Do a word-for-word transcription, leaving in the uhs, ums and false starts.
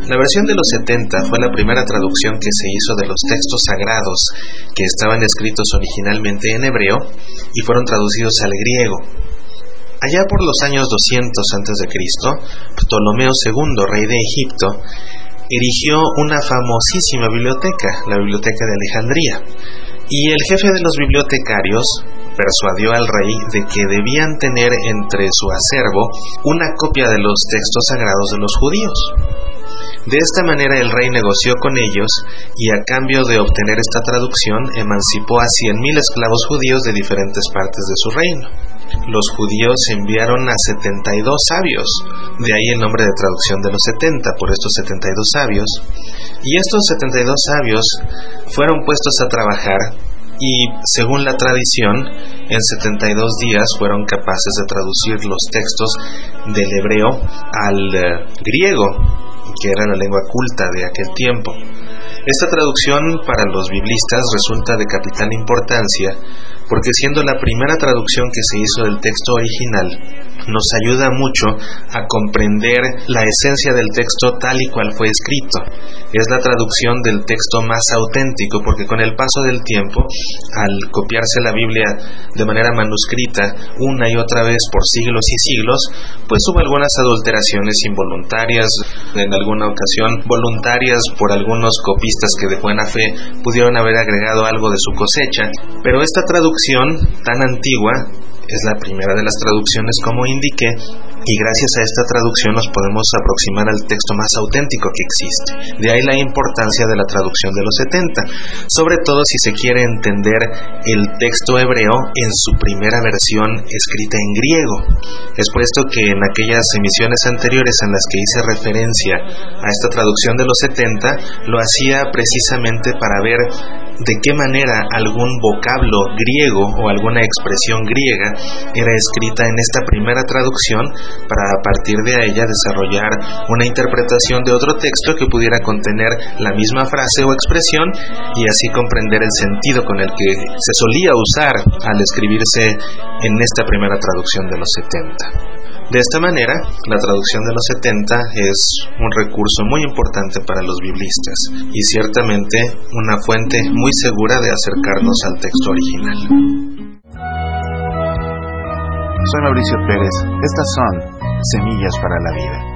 La versión de los setenta fue la primera traducción que se hizo de los textos sagrados que estaban escritos originalmente en hebreo y fueron traducidos al griego. Allá por los años doscientos antes de Cristo, Ptolomeo segundo, rey de Egipto, erigió una famosísima biblioteca, la Biblioteca de Alejandría, y el jefe de los bibliotecarios persuadió al rey de que debían tener entre su acervo una copia de los textos sagrados de los judíos. De esta manera el rey negoció con ellos y a cambio de obtener esta traducción emancipó a cien mil esclavos judíos de diferentes partes de su reino. Los judíos enviaron a setenta y dos sabios, de ahí el nombre de traducción de los setenta, por estos setenta y dos sabios, y estos setenta y dos sabios fueron puestos a trabajar y, según la tradición, en setenta y dos días fueron capaces de traducir los textos del hebreo al uh, griego, que era la lengua culta de aquel tiempo. Esta traducción para los biblistas resulta de capital importancia porque, siendo la primera traducción que se hizo del texto original, nos ayuda mucho a comprender la esencia del texto tal y cual fue escrito. Es la traducción del texto más auténtico, porque con el paso del tiempo, al copiarse la Biblia de manera manuscrita una y otra vez por siglos y siglos, pues hubo algunas adulteraciones involuntarias, en alguna ocasión voluntarias por algunos copistas que de buena fe pudieron haber agregado algo de su cosecha, pero esta traducción tan antigua es la primera de las traducciones, como indiqué, y gracias a esta traducción nos podemos aproximar al texto más auténtico que existe. De ahí la importancia de la traducción de los setenta, sobre todo si se quiere entender el texto hebreo en su primera versión escrita en griego. Es por esto que en aquellas emisiones anteriores en las que hice referencia a esta traducción de los setenta, lo hacía precisamente para ver de qué manera algún vocablo griego o alguna expresión griega era escrita en esta primera traducción, para a partir de ella desarrollar una interpretación de otro texto que pudiera contener la misma frase o expresión y así comprender el sentido con el que se solía usar al escribirse en esta primera traducción de los setenta. De esta manera, la traducción de los setenta es un recurso muy importante para los biblistas y ciertamente una fuente muy segura de acercarnos al texto original. Soy Mauricio Pérez. Estas son Semillas para la Vida.